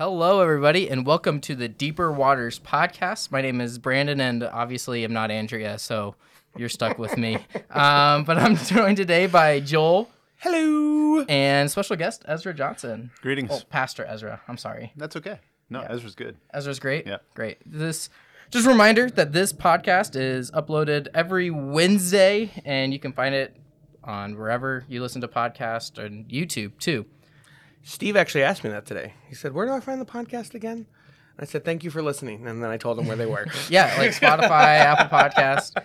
Hello, everybody, and welcome to the Deeper Waters podcast. My name is Brandon, and obviously I'm not Andrea, so you're stuck with me. But I'm joined today by Joel. Hello. And special guest, Ezra Johnson. Greetings. Oh, Pastor Ezra. I'm sorry. That's okay. No, Yeah. Ezra's good. Ezra's great? Yeah. Great. Just a reminder that this podcast is uploaded every Wednesday, and you can find it on wherever you listen to podcasts and YouTube, too. Steve actually asked me that today. He said, "Where do I find the podcast again?" I said, "Thank you for listening." And then I told him where they were. Yeah, like Spotify, Apple Podcast.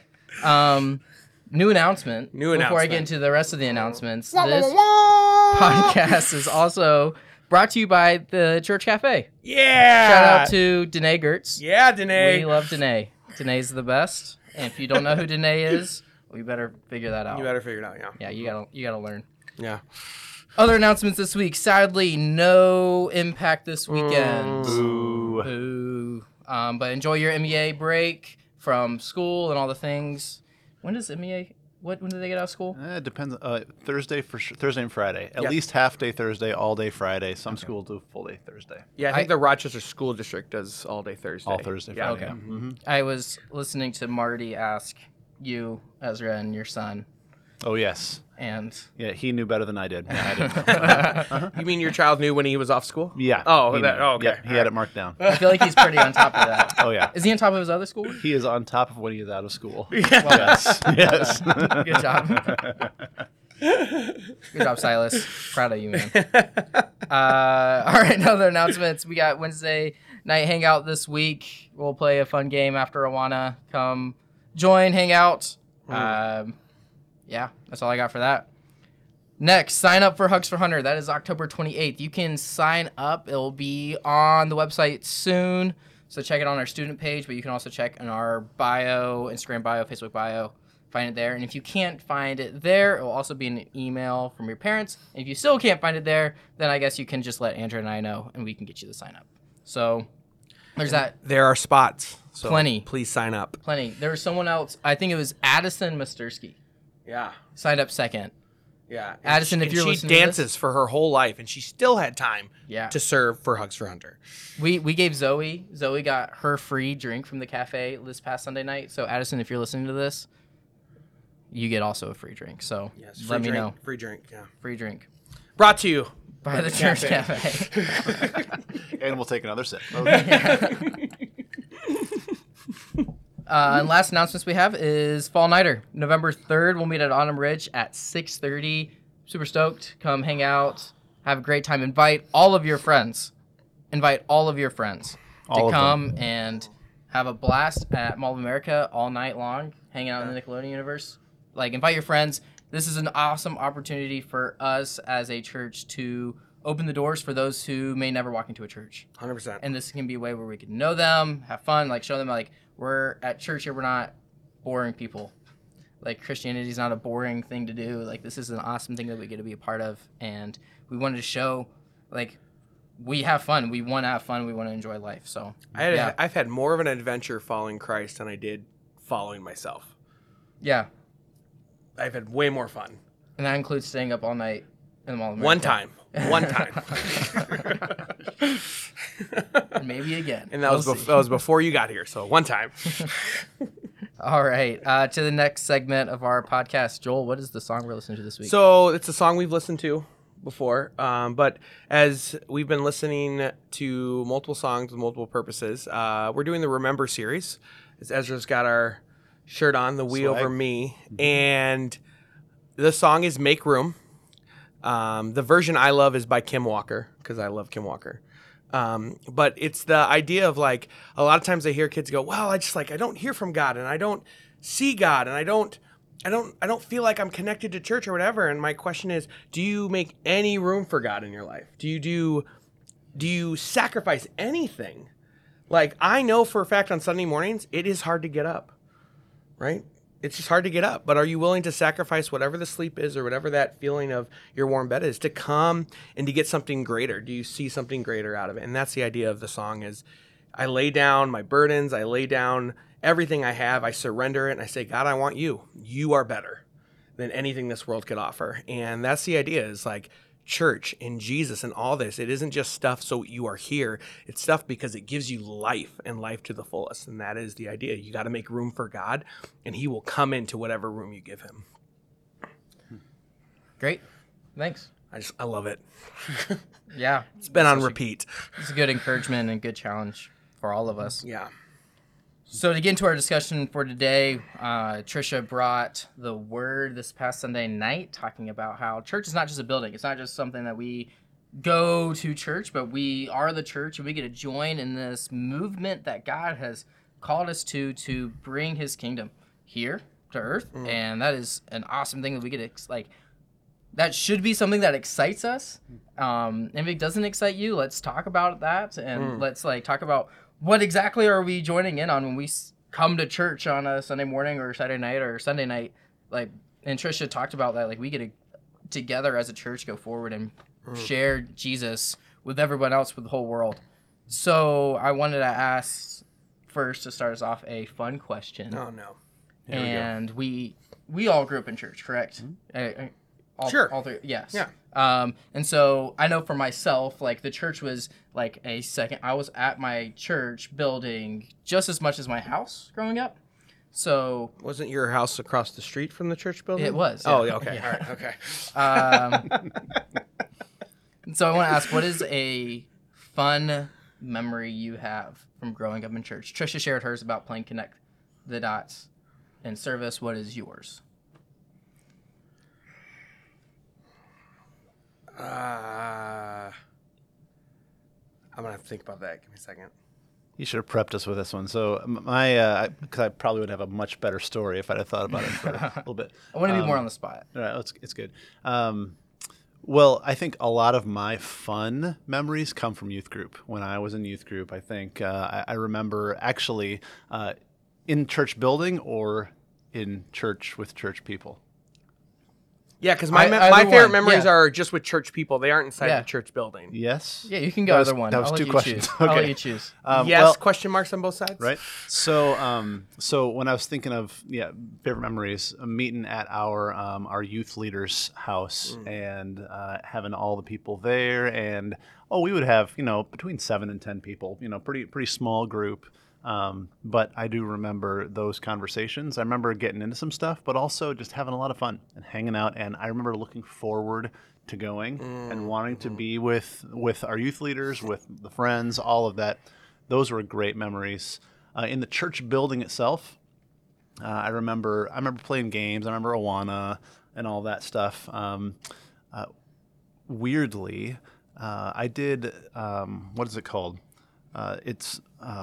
New announcement. Before I announcement. get into the rest of the announcements, this podcast is also brought to you by the Church Cafe. Yeah. Shout out to Danae Gertz. Yeah, Danae. We love Danae. Danae's the best. And if you don't know who Danae is, we better figure that out. You better figure it out, yeah. Yeah, you gotta learn. Yeah. Other announcements this week. Sadly, no Impact this weekend. Boo. Boo. But enjoy your MEA break from school and all the things. When does MEA? When do they get out of school? It depends. Thursday Thursday and Friday. At Yeah. least half day Thursday, all day Friday. Some schools do full day Thursday. Yeah, I think the Rochester School District does all day Thursday. All Thursday, Yeah. Friday. Okay. Yeah. Mm-hmm. I was listening to Marty ask you, Ezra, and your son, Oh yes. and Yeah, he knew better than I did. Yeah, I didn't. You mean your child knew when he was off school? Yeah. Oh, he that- knew. oh, okay. Yeah, he had it marked down. I feel like he's pretty on top of that. Oh yeah. Is he on top of his other school? He is on top of when he is out of school. Yes. Yes. Good job. Good job, Silas. Proud of you, man. All right, other announcements. We got Wednesday night hangout this week. We'll play a fun game after Awana. Come join, hang out. Yeah, that's all I got for that. Next, sign up for Hugs for Hunter. That is October 28th. You can sign up. It'll be on the website soon. So check it on our student page, but you can also check in our bio, Instagram bio, Facebook bio. Find it there. And if you can't find it there, it will also be in an email from your parents. And if you still can't find it there, then I guess you can just let Andrew and I know, and we can get you the sign up. So there's that. There are spots. So Plenty. Please sign up. Plenty. There was someone else. I think it was Addison Mastursky. Yeah. Signed up second. Yeah. Addison, if you're she listening to dances this- for her whole life, and she still had time Yeah. to serve for Hugs for Hunter. We gave Zoe. Zoe got her free drink from the cafe this past Sunday night. So Addison, if you're listening to this, you get also a free drink. So Yes. let me know. Free drink. Yeah. Free drink Brought to you by the Church Cafe. And we'll take another sip. And last announcements we have is Fall Nighter. November 3rd, we'll meet at Autumn Ridge at 6:30. Super stoked. Come hang out. Have a great time. Invite all of your friends. All to of come and have a blast at Mall of America all night long, hanging out in the Nickelodeon universe. Like, invite your friends. This is an awesome opportunity for us as a church to open the doors for those who may never walk into a church. 100%. And this can be a way where we can know them, have fun, like show them like we're at church here, we're not boring people. Like Christianity is not a boring thing to do. Like this is an awesome thing that we get to be a part of, and we wanted to show like we have fun. We want to have fun. We want to enjoy life. So I've had more of an adventure following Christ than I did following myself. yeah, I've had way more fun. and that includes staying up all night in the Mall of One America. time. One time. And maybe again. And that We'll was see. that was before you got here. So one time. All right, to the next segment of our podcast. Joel, what is the song we're listening to this week? So it's a song we've listened to before, but as we've been listening to multiple songs with multiple purposes, we're doing the Remember series. As Ezra's got our shirt on, the We Swag. Over Me, and the song is Make Room. The version I love is by Kim Walker, because I love Kim Walker. But it's the idea of like, a lot of times I hear kids go, well, I don't hear from God, and I don't see God, and I don't feel like I'm connected to church or whatever. And my question is, do you make any room for God in your life? Do you sacrifice anything? Like, I know for a fact on Sunday mornings, it is hard to get up, right? It's just hard to get up. But are you willing to sacrifice whatever the sleep is or whatever that feeling of your warm bed is to come and to get something greater? Do you see something greater out of it? And that's the idea of the song is I lay down my burdens. I lay down everything I have. I surrender it. And I say, God, I want you. You are better than anything this world could offer. And that's the idea is like, church and Jesus and all this. It isn't just stuff so you are here. It's stuff because it gives you life and life to the fullest. And that is the idea. You got to make room for God, and he will come into whatever room you give him. Great. Thanks. I love it. Yeah. It's been on repeat. It's a good encouragement and good challenge for all of us. Yeah. So to get into our discussion for today, Trisha brought the word this past Sunday night, talking about how church is not just a building. It's not just something that we go to church, but we are the church, and we get to join in this movement that God has called us to bring his kingdom here to earth. And that is an awesome thing that we get to, that should be something that excites us. And if it doesn't excite you, let's talk about that, and let's talk about what exactly are we joining in on when we come to church on a Sunday morning or Saturday night or Sunday night. And Trisha talked about that. We get to together as a church go forward and share Jesus with everyone else, with the whole world. So I wanted to ask first, to start us off, a fun question. Oh no. And we all grew up in church, correct? Sure. All three, yes. Yeah. And so I know for myself, the church was a second. I was at my church building just as much as my house growing up. So Wasn't your house across the street from the church building? it was. Oh, yeah. yeah, okay. Yeah. All right. Okay. So I want to ask, what is a fun memory you have from growing up in church? Trisha shared hers about playing Connect the Dots in service. What is yours? I'm gonna have to think about that. Give me a second. You should have prepped us with this one. So because I probably would have a much better story if I'd have thought about it for a little bit. I want to be more on the spot. All right, it's good. Well, I think a lot of my fun memories come from youth group. When I was in youth group, I think I remember actually in church building or in church with church people. Yeah, because my either favorite one, memories yeah. are just with church people. They aren't inside Yeah. the church building. Yes? Yeah, you can go either one. That was I'll two let you questions. choose. I'll let Okay. you choose. Yes, well, question marks on both sides. Right. So when I was thinking of favorite memories, meeting at our youth leader's house and having all the people there, and we would have between 7 and 10 people, pretty small group. But I do remember those conversations. I remember getting into some stuff, but also just having a lot of fun and hanging out. And I remember looking forward to going and wanting to be with our youth leaders, with the friends, all of that. Those were great memories. In the church building itself, I remember playing games. I remember Awana and all that stuff. Weirdly, I did, what is it called? It's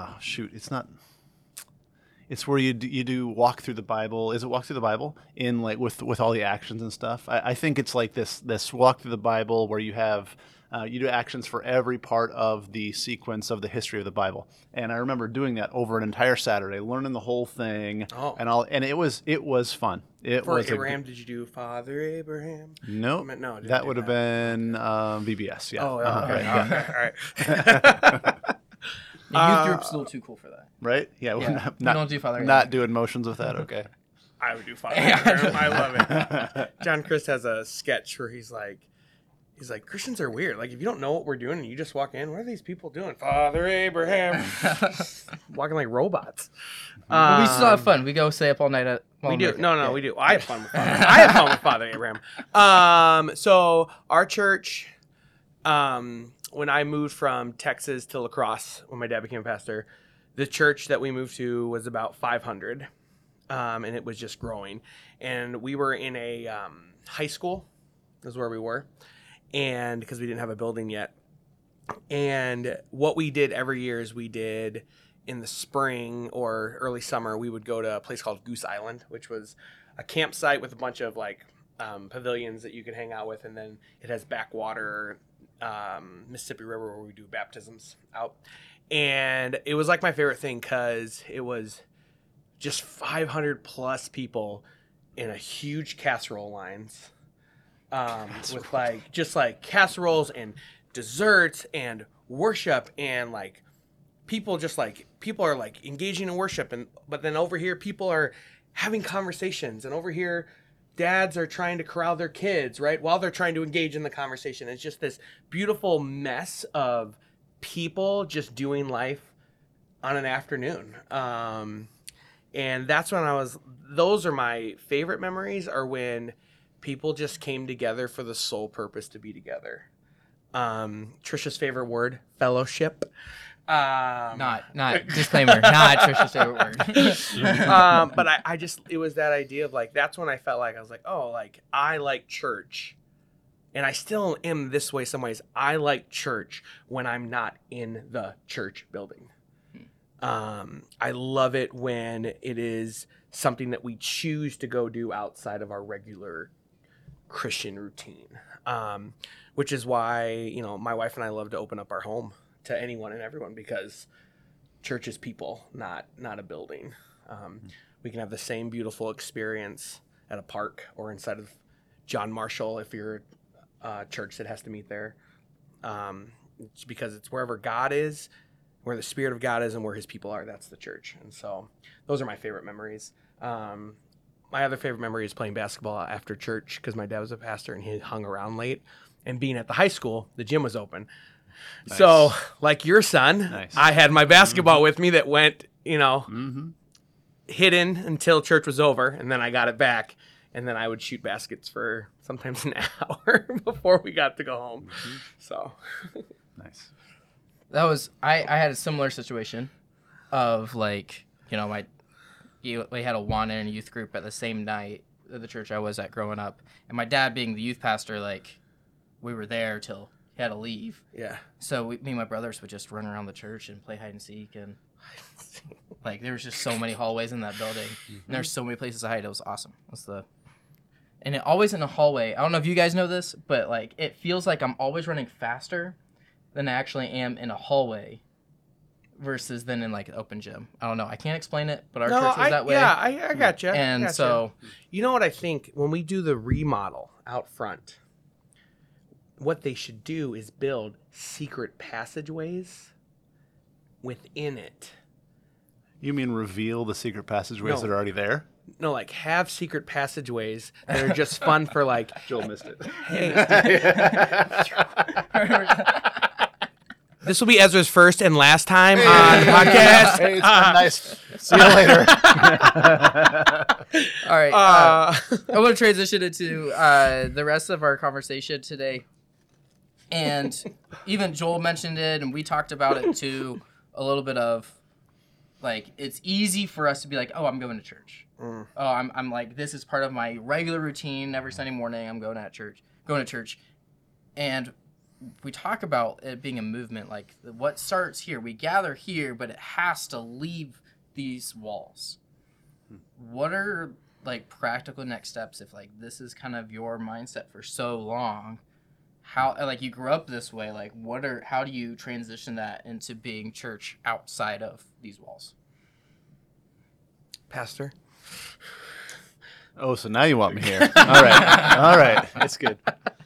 where you do walk through the Bible. Is it walk through the Bible in with all the actions and stuff? I think it's like this walk through the Bible where you have you do actions for every part of the sequence of the history of the Bible. And I remember doing that over an entire Saturday, learning the whole thing and it was fun. For Abraham, did you do Father Abraham? Nope. No, that would have been VBS. Yeah. Oh, Uh-huh. okay. Yeah. All right. The youth group's a little too cool for that. Right? Yeah. Yeah. We don't do Father Not doing motions with that. Okay. I would do Father Abraham. I love it. John Christ has a sketch where he's like, Christians are weird. If you don't know what we're doing and you just walk in, what are these people doing? Father Abraham. Walking like robots. But we still have fun. We go stay up all night. We do. No, we do. I have fun with Father. I have fun with Father Abraham. So our church, when I moved from Texas to La Crosse, when my dad became a pastor, the church that we moved to was about 500, and it was just growing. And we were in a high school, is where we were, and because we didn't have a building yet. And what we did every year is we did in the spring or early summer, we would go to a place called Goose Island, which was a campsite with a bunch of pavilions that you could hang out with, and then it has backwater. Mississippi River, where we do baptisms out. And it was my favorite thing because it was just 500 plus people in a huge casserole lines with just casseroles and desserts and worship and people are engaging in worship, but then over here people are having conversations, and over here dads are trying to corral their kids, right? While they're trying to engage in the conversation. It's just this beautiful mess of people just doing life on an afternoon. And that's when those are my favorite memories, are when people just came together for the sole purpose to be together. Trisha's favorite word, fellowship. Not disclaimer, not Trisha's favorite word. But I just, it was that idea of like, that's when I felt like, I was like, oh, like I like church. And I still am this way some ways. I like church when I'm not in the church building. I love it when it is something that we choose to go do outside of our regular Christian routine. Which is why, you know, my wife and I love to open up our home to anyone and everyone, because church is people, not a building. We can have the same beautiful experience at a park or inside of John Marshall if you're a church that has to meet there. It's because it's wherever God is, where the Spirit of God is, and where his people are. That's the church. And so those are my favorite memories. My other favorite memory is playing basketball after church, because my dad was a pastor and he hung around late. And being at the high school, the gym was open. Nice. So, like your son, nice. I had my basketball with me that went, you know, hidden until church was over, and then I got it back. And then I would shoot baskets for sometimes an hour before we got to go home. So, nice. That was, I had a similar situation of like, you know, we had a Awana and youth group at the same night at the church I was at growing up. And my dad being the youth pastor, like, we were there till he had to leave. Yeah. So me and my brothers would just run around the church and play hide and seek. And like, there was just so many hallways in that building. And there's so many places to hide. It was awesome. And it always in a hallway. I don't know if you guys know this, but like, it feels like I'm always running faster than I actually am in a hallway versus than in like an open gym. I don't know. I can't explain it, but our church was that way. Yeah, I got you. And so, you know what I think? When we do the remodel out front, what they should do is build secret passageways within it. You mean reveal the secret passageways that are already there? No, like have secret passageways that are just fun for like... Joel missed it. This will be Ezra's first and last time on the podcast. Hey, it's been nice. See you later. All right. I want to transition into the rest of our conversation today. And even Joel mentioned it, and we talked about it too, a little bit of, like, it's easy for us to be like, oh, I'm going to church. Oh, I'm like, this is part of my regular routine. Every Sunday morning, I'm going to church. And we talk about it being a movement, like what starts here, we gather here, but it has to leave these walls. What are like practical next steps if like this is kind of your mindset for so long? How, like, you grew up this way, like how do you transition that into being church outside of these walls? Pastor? Oh, so now you want me here. All right. That's good.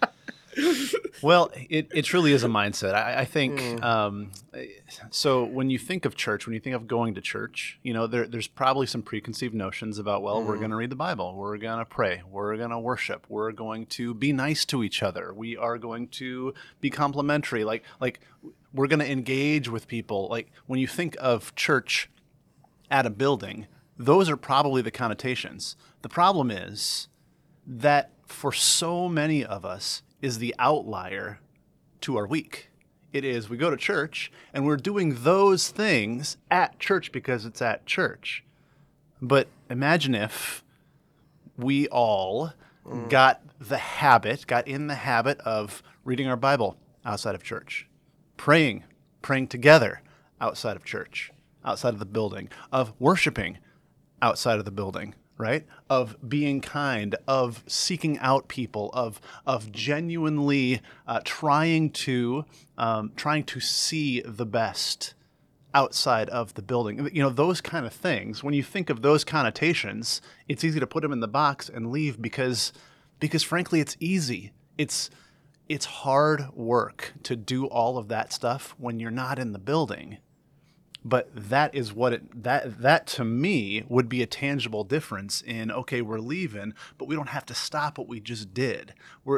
Well, it truly is a mindset. I think, so when you think of church, when you think of going to church, you know, there's probably some preconceived notions about, well, we're going to read the Bible, we're going to pray, we're going to worship, we're going to be nice to each other, we are going to be complimentary, like we're going to engage with people. Like when you think of church at a building, those are probably the connotations. The problem is that for so many of us, is the outlier to our week. It is, we go to church and we're doing those things at church because it's at church. But imagine if we all got in the habit of reading our Bible outside of church, praying together outside of church, outside of the building, of worshiping outside of the building, right? Of being kind, of seeking out people, of genuinely trying to see the best outside of the building. You know, those kind of things. When you think of those connotations, it's easy to put them in the box and leave because frankly, it's easy. It's hard work to do all of that stuff when you're not in the building. But that is what that to me would be a tangible difference in, okay, we're leaving, but we don't have to stop what we just did.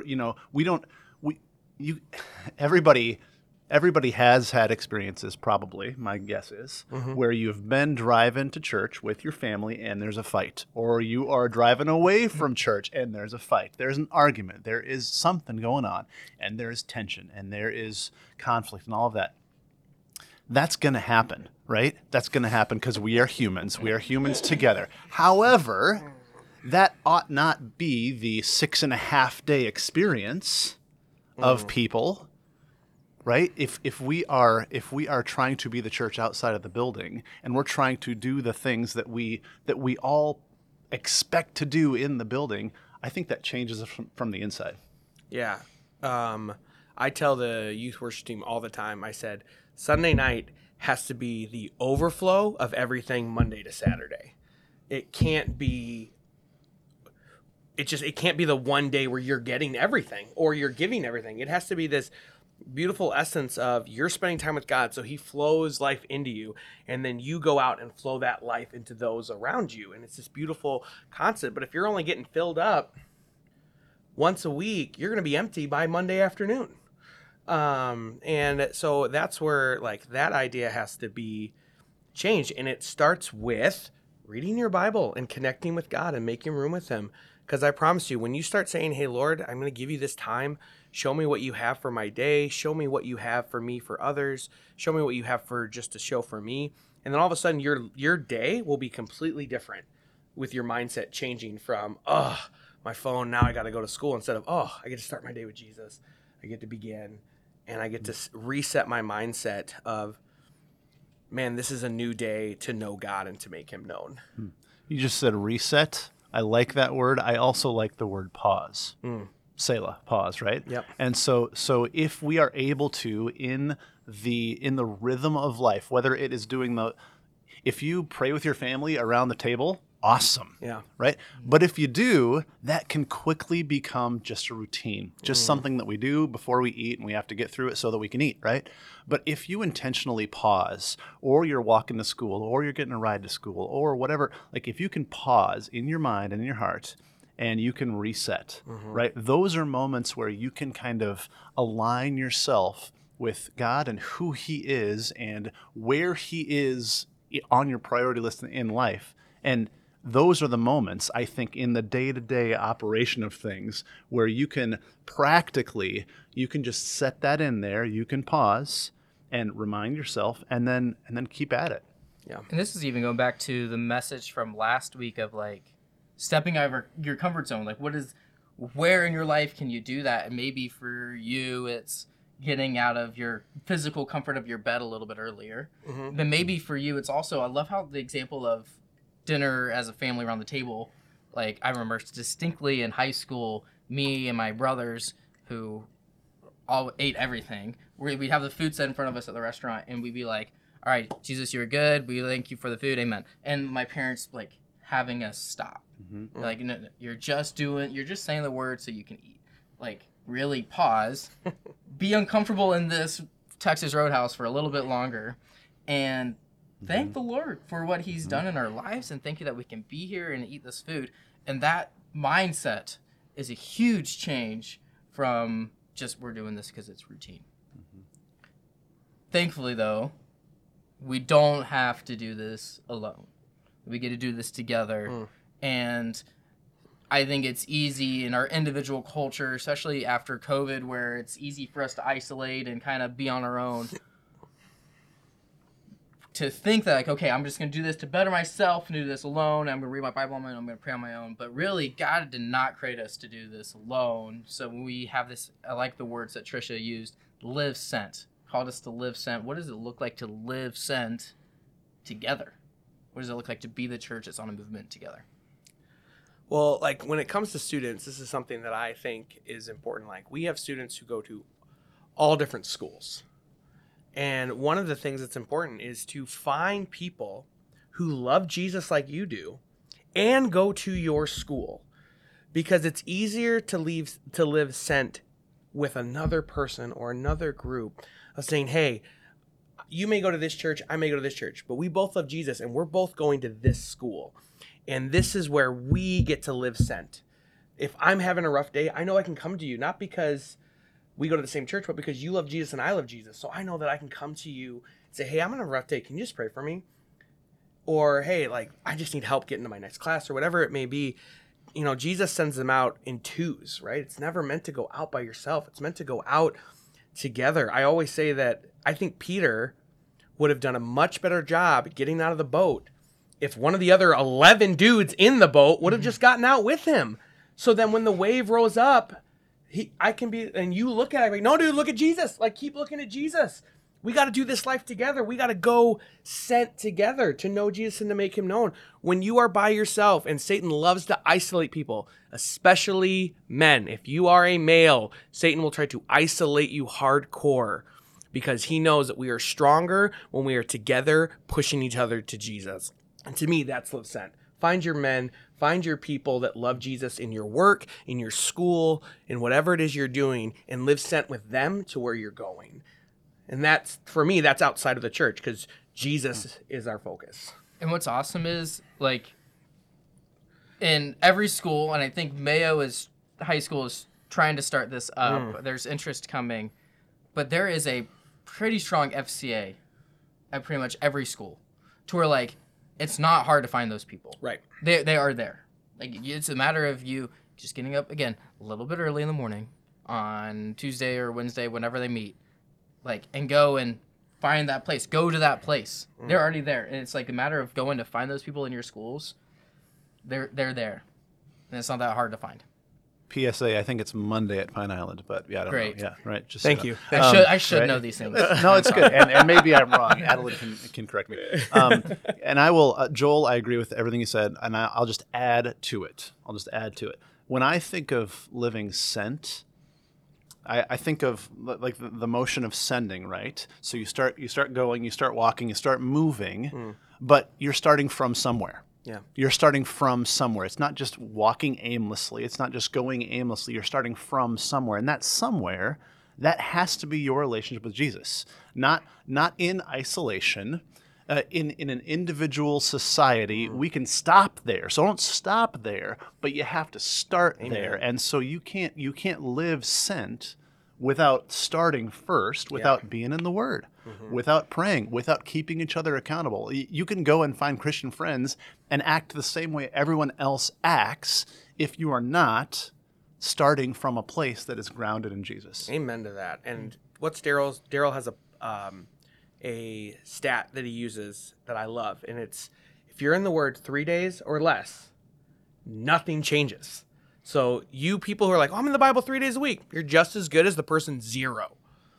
Everybody has had experiences, probably, my guess is, where you've been driving to church with your family and there's a fight, or you are driving away from church and there's a fight. There's an argument. There is something going on, and there is tension, and there is conflict and all of that. That's going to happen, right? That's going to happen because we are humans. We are humans together. However, that ought not be the 6.5-day experience of people, right? If we are trying to be the church outside of the building, and we're trying to do the things that we all expect to do in the building, I think that changes from the inside. Yeah. I tell the youth worship team all the time, I said, Sunday night has to be the overflow of everything Monday to Saturday. It can't be the one day where you're getting everything or you're giving everything. It has to be this beautiful essence of you're spending time with God, so he flows life into you, and then you go out and flow that life into those around you. And it's this beautiful concept. But if you're only getting filled up once a week, you're going to be empty by Monday afternoon. And so that's where like that idea has to be changed. And it starts with reading your Bible and connecting with God and making room with him. Because I promise you, when you start saying, hey, Lord, I'm going to give you this time. Show me what you have for my day. Show me what you have for me, for others. Show me what you have for just to show for me. And then all of a sudden your day will be completely different with your mindset changing from, oh, my phone, now I got to go to school, instead of, oh, I get to start my day with Jesus. I get to begin. And I get to reset my mindset of, man, this is a new day to know God and to make him known. You just said reset. I like that word. I also like the word pause. Selah, pause, right? Yep. And so if we are able to, in the rhythm of life, whether it is if you pray with your family around the table, awesome. Yeah. Right? But if you do, that can quickly become just a routine, just something that we do before we eat, and we have to get through it so that we can eat, right? But if you intentionally pause, or you're walking to school, or you're getting a ride to school, or whatever, like if you can pause in your mind and in your heart, and you can reset, right? Those are moments where you can kind of align yourself with God and who he is and where he is on your priority list in life. And those are the moments, I think, in the day-to-day operation of things where you can just set that in there. You can pause and remind yourself, and then keep at it. Yeah. And this is even going back to the message from last week of like stepping out of your comfort zone. Like where in your life can you do that? And maybe for you, it's getting out of your physical comfort of your bed a little bit earlier. But maybe for you, it's also, I love how the example of dinner as a family around the table, like I remember distinctly in high school, me and my brothers who all ate everything, we'd have the food set in front of us at the restaurant, and we'd be like, all right, Jesus, you're good, we thank you for the food, amen. And my parents like having us stop. Like, no, you're just saying the word so you can eat. Like, really pause, be uncomfortable in this Texas Roadhouse for a little bit longer, and thank the Lord for what he's done in our lives, and thank you that we can be here and eat this food. And that mindset is a huge change from just we're doing this because it's routine. Thankfully, though, we don't have to do this alone. We get to do this together. And I think it's easy in our individual culture, especially after COVID, where it's easy for us to isolate and kind of be on our own, to think that, like, okay, I'm just going to do this to better myself and do this alone. I'm going to read my Bible on my own. I'm going to pray on my own. But really, God did not create us to do this alone. So when we have this, I like the words that Trisha used, live sent. Called us to live sent. What does it look like to live sent together? What does it look like to be the church that's on a movement together? Well, like when it comes to students, this is something that I think is important. Like we have students who go to all different schools. And one of the things that's important is to find people who love Jesus like you do and go to your school, because it's easier to live sent with another person or another group of saying, hey, you may go to this church, I may go to this church, but we both love Jesus and we're both going to this school. And this is where we get to live sent. If I'm having a rough day, I know I can come to you, not because we go to the same church, but because you love Jesus and I love Jesus. So I know that I can come to you and say, hey, I'm on a rough day. Can you just pray for me? Or, hey, like, I just need help getting to my next class or whatever it may be. You know, Jesus sends them out in twos, right? It's never meant to go out by yourself. It's meant to go out together. I always say that I think Peter would have done a much better job getting out of the boat if one of the other 11 dudes in the boat would have just gotten out with him. So then when the wave rose up, I can be, and you look at it like, no, dude, look at Jesus. Like, keep looking at Jesus. We got to do this life together. We got to go sent together to know Jesus and to make him known. When you are by yourself, and Satan loves to isolate people, especially men. If you are a male, Satan will try to isolate you hardcore because he knows that we are stronger when we are together pushing each other to Jesus. And to me, that's live sent. Find your men, find your people that love Jesus in your work, in your school, in whatever it is you're doing, and live sent with them to where you're going. And that's, for me, that's outside of the church because Jesus is our focus. And what's awesome is, like, in every school, and I think Mayo high school is trying to start this up. There's interest coming, but there is a pretty strong FCA at pretty much every school to where, like, it's not hard to find those people. Right. They are there. Like, it's a matter of you just getting up, again, a little bit early in the morning on Tuesday or Wednesday, whenever they meet, like, and go and find that place. Go to that place. They're already there. And it's like a matter of going to find those people in your schools. They're there. And it's not that hard to find. PSA, I think it's Monday at Pine Island, but yeah, I don't Great. know. Yeah, right. Just Thank you. I should right? know these things. No, it's good, and maybe I'm wrong. Adeline can correct me. And I will, Joel. I agree with everything you said, and I'll just add to it. When I think of living sent, I think of like the motion of sending, right? So you start going, you start walking, you start moving, but you're starting from somewhere. Yeah. You're starting from somewhere. It's not just walking aimlessly. It's not just going aimlessly. You're starting from somewhere. And that somewhere, that has to be your relationship with Jesus. Not in isolation. In an individual society, we can stop there. So don't stop there, but you have to start there. And so you can't live sent without starting first, without being in the Word, without praying, without keeping each other accountable. You can go and find Christian friends and act the same way everyone else acts if you are not starting from a place that is grounded in Jesus. Amen to that. And what's Daryl has a stat that he uses that I love, and it's if you're in the Word 3 days or less, nothing changes. So you people who are like, oh, I'm in the Bible 3 days a week, you're just as good as the person 0.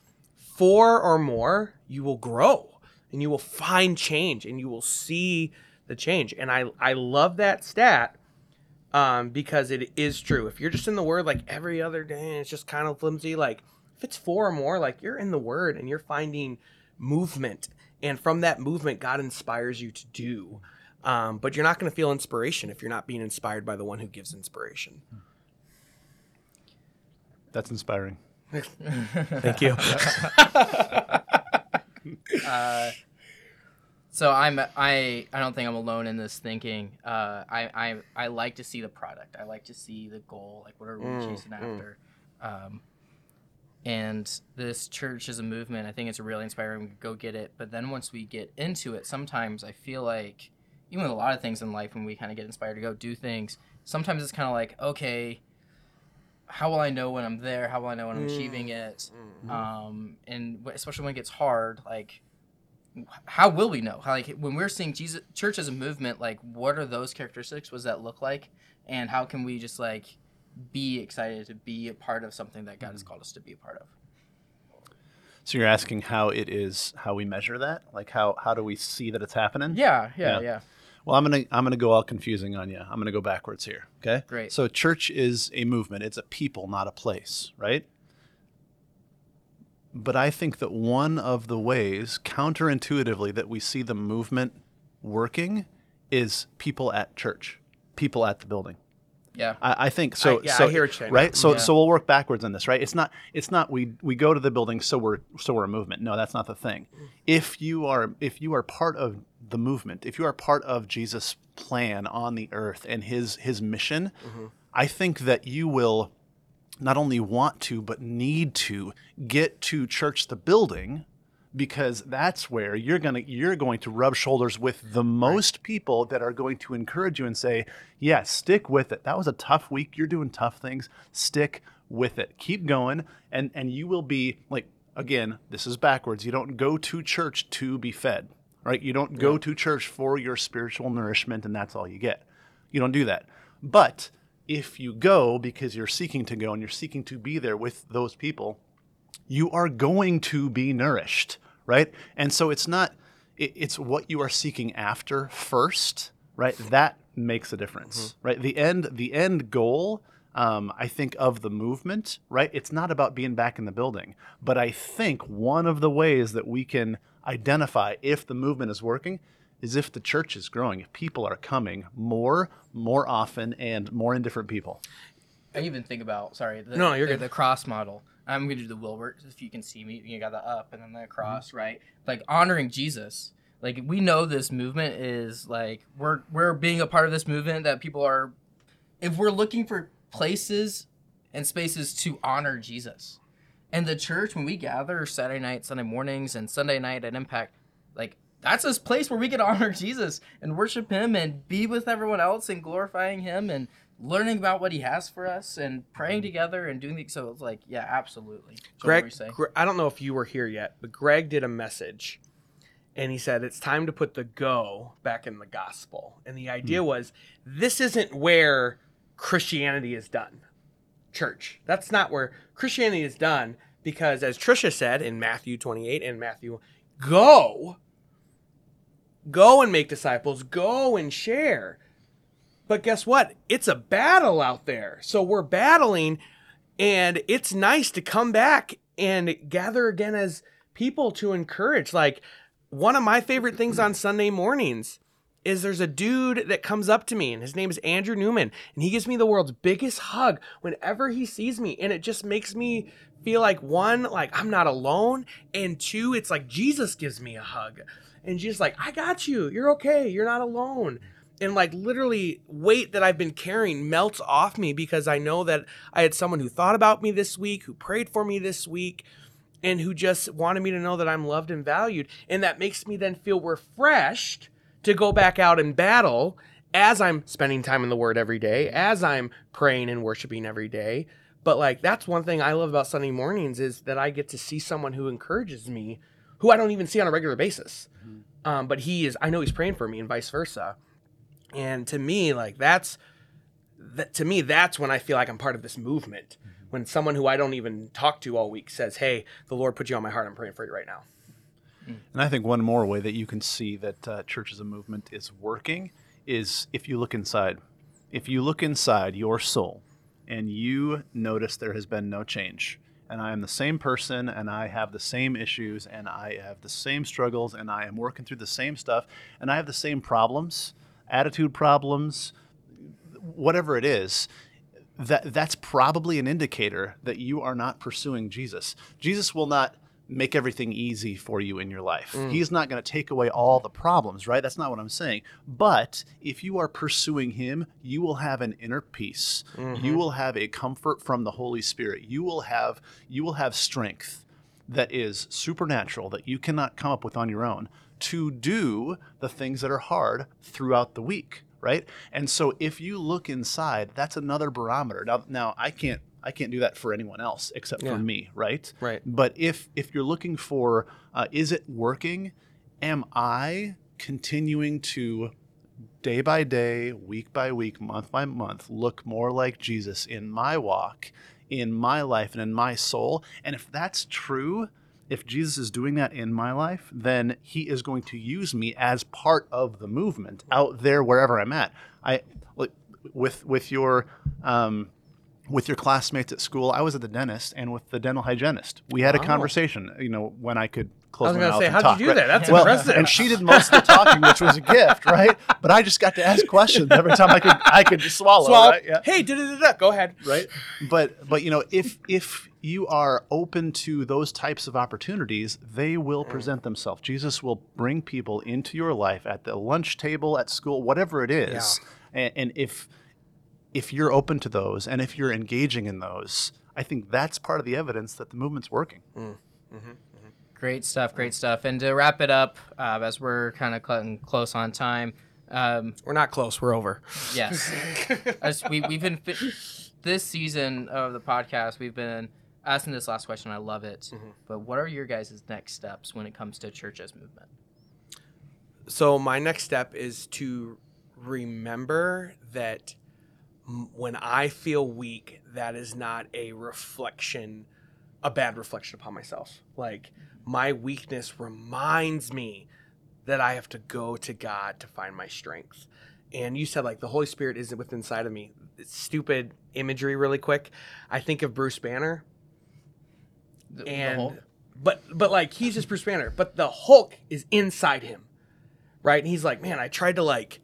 4 or more, you will grow and you will find change and you will see the change. And I love that stat because it is true. If you're just in the Word like every other day and it's just kind of flimsy, like if it's 4 or more, like you're in the Word and you're finding movement. And from that movement, God inspires you to do. But you're not going to feel inspiration if you're not being inspired by the one who gives inspiration. That's inspiring. Thank you. So I don't think I'm alone in this thinking. I like to see the product. I like to see the goal. Like, what are we chasing after? And this church is a movement. I think it's really inspiring. We could go get it. But then once we get into it, sometimes I feel like, even with a lot of things in life, when we kind of get inspired to go do things, sometimes it's kind of like, okay, how will I know when I'm there? How will I know when I'm achieving it? And especially when it gets hard, like, how will we know? How, like, when we're seeing Jesus, church as a movement, like, what are those characteristics? What does that look like? And how can we just, like, be excited to be a part of something that God has called us to be a part of? So you're asking how we measure that? Like how do we see that it's happening? Yeah. Well, I'm gonna go all confusing on you. I'm gonna go backwards here. Okay. Great. So church is a movement. It's a people, not a place, right? But I think that one of the ways, counterintuitively, that we see the movement working is people at church, people at the building. Yeah. I think so. I so hear what you're saying. right. So Yeah. so we'll work backwards on this, right? It's not we go to the building so we're a movement. No, that's not the thing. If you are part of the movement, if you are part of Jesus' plan on the earth and his mission, I think that you will not only want to but need to get to church the building, because that's where you're going to rub shoulders with the most people that are going to encourage you and say, yeah, stick with it. That was a tough week. You're doing tough things. Stick with it. Keep going. And you will be like, again, this is backwards. You don't go to church to be fed, right? You don't go to church for your spiritual nourishment and that's all you get. You don't do that. But if you go because you're seeking to go and you're seeking to be there with those people, you are going to be nourished, right? And so it's it's what you are seeking after first, right? That makes a difference, right? The end goal, I think, of the movement, right? It's not about being back in the building, but I think one of the ways that we can identify if the movement is working is if the church is growing, if people are coming more often and more in different people. I even think about, sorry, No, you're good. the cross model. I'm going to do the Wilbert, if you can see me. You got the up and then the cross, right? Like honoring Jesus. Like we know this movement is like, we're being a part of this movement that people are, if we're looking for places and spaces to honor Jesus. And the church, when we gather Saturday night, Sunday mornings, and Sunday night at Impact, like that's this place where we can honor Jesus and worship him and be with everyone else and glorifying him and learning about what he has for us and praying together and doing things. So it's like, yeah, absolutely. So what were Greg, you saying? I don't know if you were here yet, but Greg did a message and he said it's time to put the go back in the gospel. And the idea was, this isn't where Christianity is done. Church. That's not where Christianity is done, because as Trisha said in Matthew 28 and Matthew, go and make disciples, go and share. But guess what? It's a battle out there. So we're battling, and it's nice to come back and gather again as people to encourage. Like, one of my favorite things on Sunday mornings is there's a dude that comes up to me, and his name is Andrew Newman, and he gives me the world's biggest hug whenever he sees me. And it just makes me feel like, one, like I'm not alone, and two, it's like Jesus gives me a hug. And just like, I got you. You're okay. You're not alone. And like literally weight that I've been carrying melts off me because I know that I had someone who thought about me this week, who prayed for me this week, and who just wanted me to know that I'm loved and valued. And that makes me then feel refreshed to go back out and battle as I'm spending time in the Word every day, as I'm praying and worshiping every day. But like, that's one thing I love about Sunday mornings is that I get to see someone who encourages me, who I don't even see on a regular basis. But I know he's praying for me and vice versa. And to me, like that's when I feel like I'm part of this movement. When someone who I don't even talk to all week says, hey, the Lord put you on my heart. I'm praying for you right now. And I think one more way that you can see that church as a movement is working is if you look inside. If you look inside your soul and you notice there has been no change, and I am the same person, and I have the same issues, and I have the same struggles, and I am working through the same stuff, and I have the same problems, attitude problems, whatever it is, that's probably an indicator that you are not pursuing Jesus. Jesus will not make everything easy for you in your life. He's not going to take away all the problems, right? That's not what I'm saying. But if you are pursuing him, you will have an inner peace. You will have a comfort from the Holy Spirit. You will have strength that is supernatural, that you cannot come up with on your own, to do the things that are hard throughout the week, right? And so if you look inside, that's another barometer. Now I can't do that for anyone else except for me, right? Right. But if you're looking for, is it working? Am I continuing to day by day, week by week, month by month, look more like Jesus in my walk, in my life, and in my soul? And if that's true, if Jesus is doing that in my life, then he is going to use me as part of the movement out there wherever I'm at. With your with your classmates at school. I was at the dentist and with the dental hygienist. We had a Wow. conversation, when I could close I was my going mouth to say, and how'd talk. you do that? That's Well, impressive. and she did most of the talking, which was a gift, right? But I just got to ask questions every time I could just swallow. Right? Yeah. Hey, go ahead. Right. But if you are open to those types of opportunities, they will present themselves. Jesus will bring people into your life at the lunch table, at school, whatever it is. And if you're open to those, and if you're engaging in those, I think that's part of the evidence that the movement's working. Great stuff. And to wrap it up, as we're kind of cutting close on time, We're not close. We're over. yes, we've been this season of the podcast. We've been asking this last question. I love it. But what are your guys' next steps when it comes to church as movement? So my next step is to remember that when I feel weak, that is not a bad reflection upon myself. Like, my weakness reminds me that I have to go to God to find my strength. And you said, like, the Holy Spirit isn't within inside of me. It's stupid imagery really quick. I think of Bruce Banner. The Hulk? But like, he's just Bruce Banner. But the Hulk is inside him, right? And he's like, man, I tried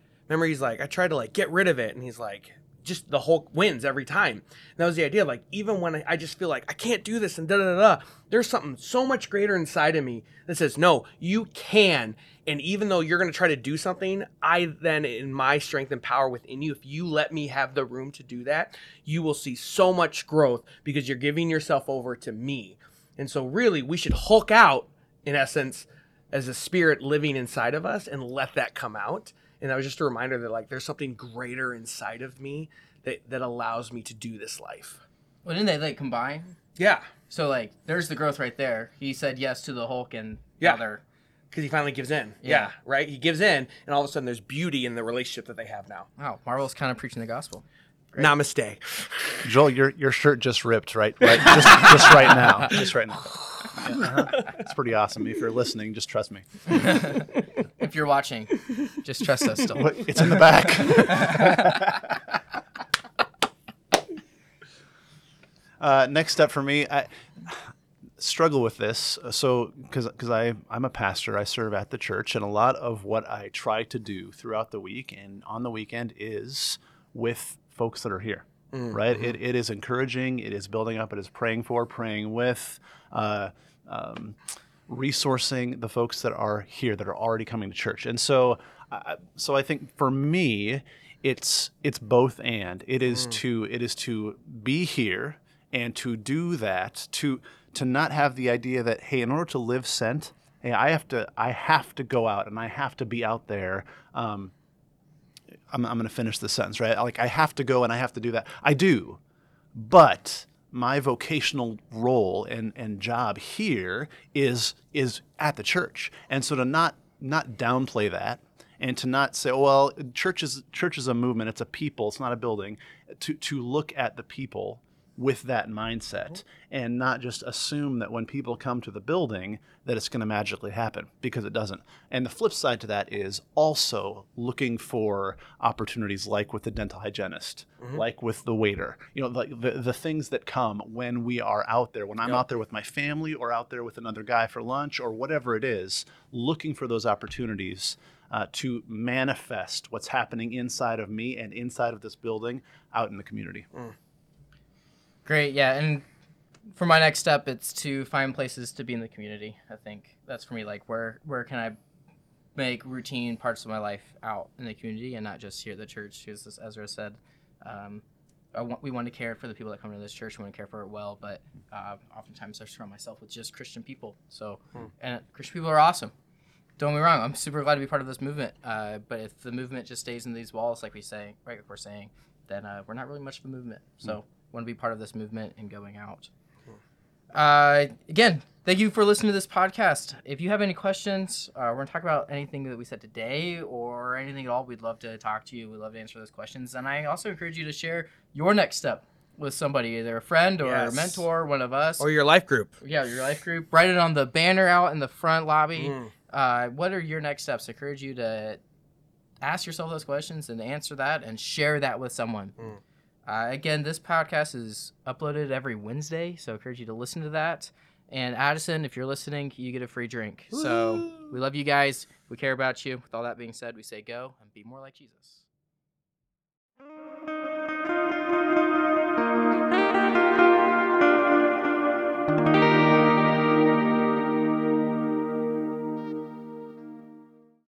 to get rid of it. And he's like, just the Hulk wins every time. And that was the idea. Like, even when I just feel like I can't do this and da-da-da-da, there's something so much greater inside of me that says, no, you can. And even though you're going to try to do something, I then, in my strength and power within you, if you let me have the room to do that, you will see so much growth because you're giving yourself over to me. And so really, we should Hulk out, in essence, as a spirit living inside of us and let that come out. And that was just a reminder that, like, there's something greater inside of me that allows me to do this life. Well, didn't they, like, combine? Yeah. So, like, there's the growth right there. He said yes to the Hulk, and Yeah. now they're... Because he finally gives in. Yeah. Right? He gives in, and all of a sudden there's beauty in the relationship that they have now. Wow, Marvel's kind of preaching the gospel. Great. Namaste. Joel, your shirt just ripped, right? Just right now. Just right now. Yeah, It's pretty awesome. If you're listening, just trust me. If you're watching, just trust us still. It's in the back. Next step for me, I struggle with this. So, because I'm a pastor, I serve at the church, and a lot of what I try to do throughout the week and on the weekend is with folks that are here. Right? It is encouraging. It is building up. It is praying for, praying with, resourcing the folks that are here, that are already coming to church. And so I think for me, it's both and. It is to be here and to do that, to not have the idea that, hey, in order to live sent, hey, I have to go out and I have to be out there. I'm going to finish this sentence, right? Like, I have to go and I have to do that. I do, but my vocational role and job here is at the church. And so to not downplay that, and to not say, well, church is a movement, it's a people, it's not a building, to look at the people with that mindset and not just assume that when people come to the building that it's going to magically happen, because it doesn't. And the flip side to that is also looking for opportunities like with the dental hygienist, like with the waiter, like the things that come when we are out there, when I'm out there with my family or out there with another guy for lunch or whatever it is, looking for those opportunities to manifest what's happening inside of me and inside of this building out in the community. Great, yeah, and for my next step, it's to find places to be in the community. I think that's for me, like, where can I make routine parts of my life out in the community and not just here at the church, because as Ezra said, we want to care for the people that come to this church. We want to care for it well, but oftentimes I surround myself with just Christian people. So, and Christian people are awesome. Don't get me wrong, I'm super glad to be part of this movement, but if the movement just stays in these walls, like we're saying, then we're not really much of a movement. So want to be part of this movement and going out. Again, thank you for listening to this podcast. If you have any questions, we're going to talk about anything that we said today or anything at all. We'd love to talk to you. We'd love to answer those questions. And I also encourage you to share your next step with somebody, either a friend or a mentor, one of us. Or your life group. Yeah, your life group. Write it on the banner out in the front lobby. What are your next steps? I encourage you to ask yourself those questions and answer that and share that with someone. Again, this podcast is uploaded every Wednesday, so I encourage you to listen to that. And Addison, if you're listening, you get a free drink. So we love you guys. We care about you. With all that being said, we say go and be more like Jesus.